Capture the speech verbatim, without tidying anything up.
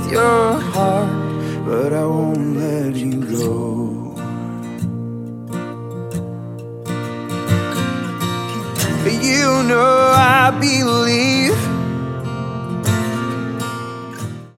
your heart, but I won't let you go. You know I believe